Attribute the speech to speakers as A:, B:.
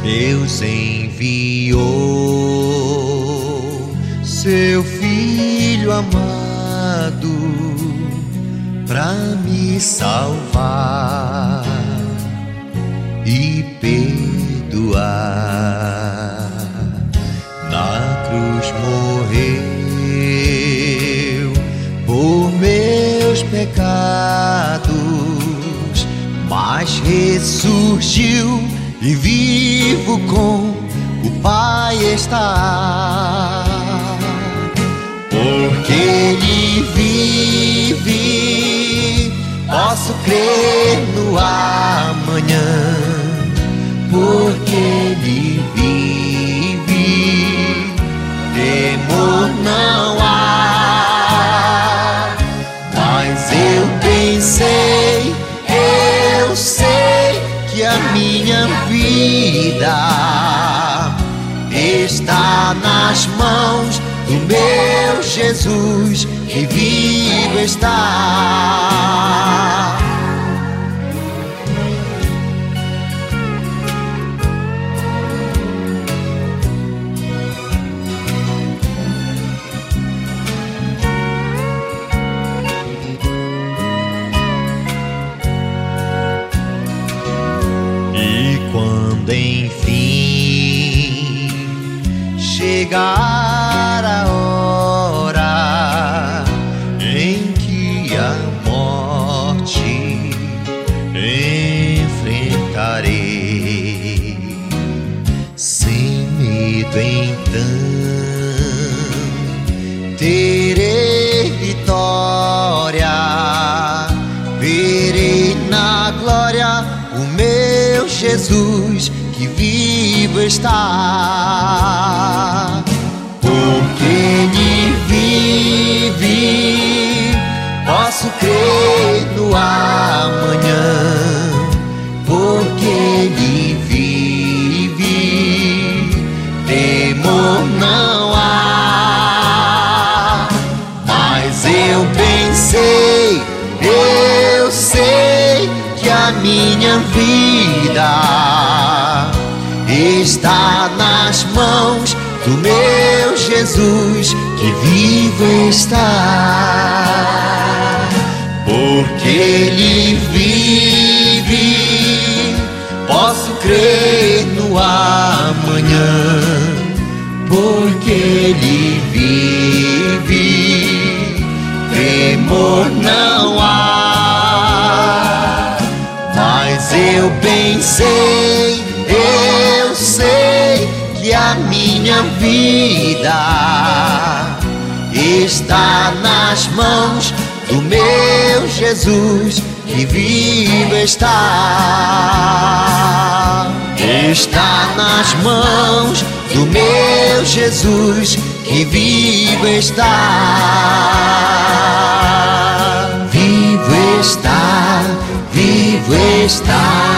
A: Deus enviou seu Filho amado pra me salvar e perdoar. Na cruz morreu por meus pecados, mas ressurgiu e vivo com o Pai está. Porque Ele vive, posso crer no amanhã. Porque Ele vive, temor não há. Mas eu pensei, eu sei que a minha vida está nas mãos do meu Jesus que vivo está. E quando enfim chegar a hora em que a morte enfrentarei, sem medo então terei vitória, verei na glória o meu Jesus que vivo está. Porque Ele vive, posso crer no amanhã. Porque Ele vive, temor não há. Mas eu pensei, eu sei que a minha vida está nas mãos do meu Jesus que vivo está. Porque Ele vive, posso crer no amanhã. Porque Ele vive, temor não há. Mas eu pensei, eu sei que a minha vida está nas mãos do meu Jesus que vivo está. Está nas mãos do meu Jesus que vivo está. Vivo está, vivo está.